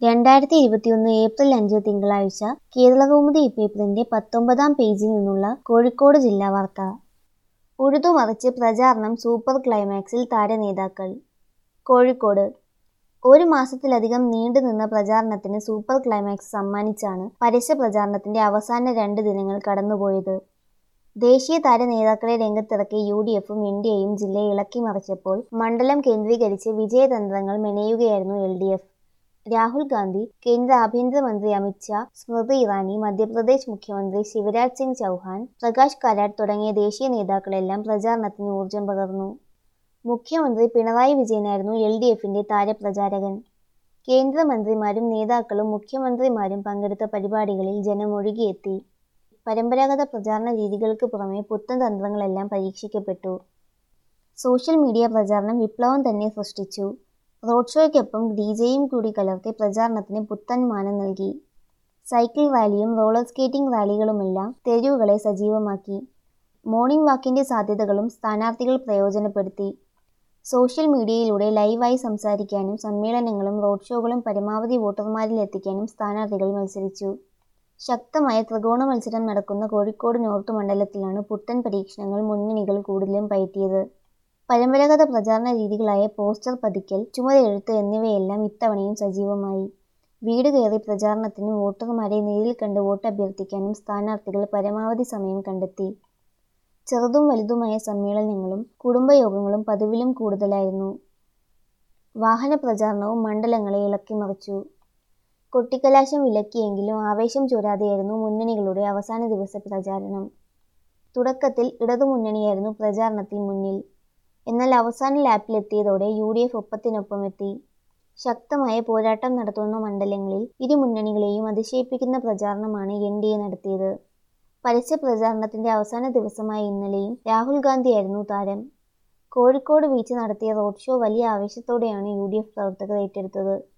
2021 April 5 തിങ്കളാഴ്ച കേരളകൗമുദി പേപ്പറിന്റെ 19-ാം പേജിൽ നിന്നുള്ള കോഴിക്കോട് ജില്ലാ വാർത്ത. ഉഴുതുമറിച്ച് പ്രചാരണം സൂപ്പർ ക്ലൈമാക്സിൽ താരനേതാക്കൾ. കോഴിക്കോട് ഒരു മാസത്തിലധികം നീണ്ടുനിന്ന പ്രചാരണത്തിന് സൂപ്പർ ക്ലൈമാക്സ് സമ്മാനിച്ചാണ് പരസ്യപ്രചാരണത്തിന്റെ അവസാന 2 ദിനങ്ങൾ കടന്നുപോയത്. ദേശീയ താരനേതാക്കളെ രംഗത്തിറക്കി UDFും NDAയും ജില്ലയെ ഇളക്കിമറിച്ചപ്പോൾ മണ്ഡലം കേന്ദ്രീകരിച്ച് വിജയതന്ത്രങ്ങൾ മെനയുകയായിരുന്നു LDF. രാഹുൽ ഗാന്ധി, കേന്ദ്ര ആഭ്യന്തരമന്ത്രി അമിത് ഷാ, സ്മൃതി ഇറാനി, മധ്യപ്രദേശ് മുഖ്യമന്ത്രി ശിവരാജ് സിംഗ് ചൗഹാൻ, പ്രകാശ് കാരാട്ട് തുടങ്ങിയ ദേശീയ നേതാക്കളെല്ലാം പ്രചാരണത്തിന് ഊർജം പകർന്നു. മുഖ്യമന്ത്രി പിണറായി വിജയനായിരുന്നു LDFന്റെ താരപ്രചാരകൻ. കേന്ദ്രമന്ത്രിമാരും നേതാക്കളും മുഖ്യമന്ത്രിമാരും പങ്കെടുത്ത പരിപാടികളിൽ ജനം ഒഴുകിയെത്തി. പരമ്പരാഗത പ്രചാരണ രീതികൾക്ക് പുറമെ പുത്തൻ തന്ത്രങ്ങളെല്ലാം പരീക്ഷിക്കപ്പെട്ടു. സോഷ്യൽ മീഡിയ പ്രചാരണം വിപ്ലവം തന്നെ സൃഷ്ടിച്ചു. റോഡ് ഷോയ്ക്കൊപ്പം DJയും കൂടി കലർത്തി പ്രചാരണത്തിന് പുത്തൻ മാനം നൽകി. സൈക്കിൾ റാലിയും റോളർ സ്കേറ്റിംഗ് റാലികളുമെല്ലാം തെരുവുകളെ സജീവമാക്കി. മോർണിംഗ് വാക്കിന്റെ സാധ്യതകളും സ്ഥാനാർത്ഥികൾ പ്രയോജനപ്പെടുത്തി. സോഷ്യൽ മീഡിയയിലൂടെ ലൈവായി സംസാരിക്കാനും സമ്മേളനങ്ങളും റോഡ് ഷോകളും പരമാവധി വോട്ടർമാരിലെത്തിക്കാനും സ്ഥാനാർത്ഥികൾ മത്സരിച്ചു. ശക്തമായ ത്രികോണ മത്സരം നടക്കുന്ന കോഴിക്കോട് നോർത്ത് മണ്ഡലത്തിലാണ് പുത്തൻ പരീക്ഷണങ്ങൾ മുന്നണികൾ കൂടുതലും പയറ്റിയത്. പരമ്പരാഗത പ്രചാരണ രീതികളായ പോസ്റ്റർ പതിക്കൽ, ചുമരെഴുത്ത് എന്നിവയെല്ലാം ഇത്തവണയും സജീവമായി. വീട് കയറി പ്രചാരണത്തിനും വോട്ടർമാരെ നേരിൽ കണ്ട് വോട്ട് അഭ്യർത്ഥിക്കാനും സ്ഥാനാർത്ഥികൾ പരമാവധി സമയം കണ്ടെത്തി. ചെറുതും വലുതുമായ സമ്മേളനങ്ങളും കുടുംബയോഗങ്ങളും പതിവിലും കൂടുതലായിരുന്നു. വാഹന പ്രചാരണവും മണ്ഡലങ്ങളെ ഇളക്കിമറിച്ചു. കൊട്ടിക്കലാശം വിലക്കിയെങ്കിലും ആവേശം ചോരാതെയായിരുന്നു മുന്നണികളുടെ അവസാന ദിവസ പ്രചാരണം. തുടക്കത്തിൽ ഇടതുമുന്നണിയായിരുന്നു പ്രചാരണത്തിൽ മുന്നിൽ. എന്നാൽ അവസാന ലാപ്പിലെത്തിയതോടെ UDF ഒപ്പത്തിനൊപ്പമെത്തി. ശക്തമായ പോരാട്ടം നടത്തുന്ന മണ്ഡലങ്ങളിൽ ഇരു മുന്നണികളെയും അതിശയിപ്പിക്കുന്ന പ്രചാരണമാണ് NDA നടത്തിയത്. പരസ്യപ്രചാരണത്തിന്റെ അവസാന ദിവസമായ ഇന്നലെയും രാഹുൽ ഗാന്ധിയായിരുന്നു താരം. കോഴിക്കോട് ബീച്ച് നടത്തിയ റോഡ് ഷോ വലിയ ആവേശത്തോടെയാണ് UDF പ്രവർത്തകർ ഏറ്റെടുത്തത്.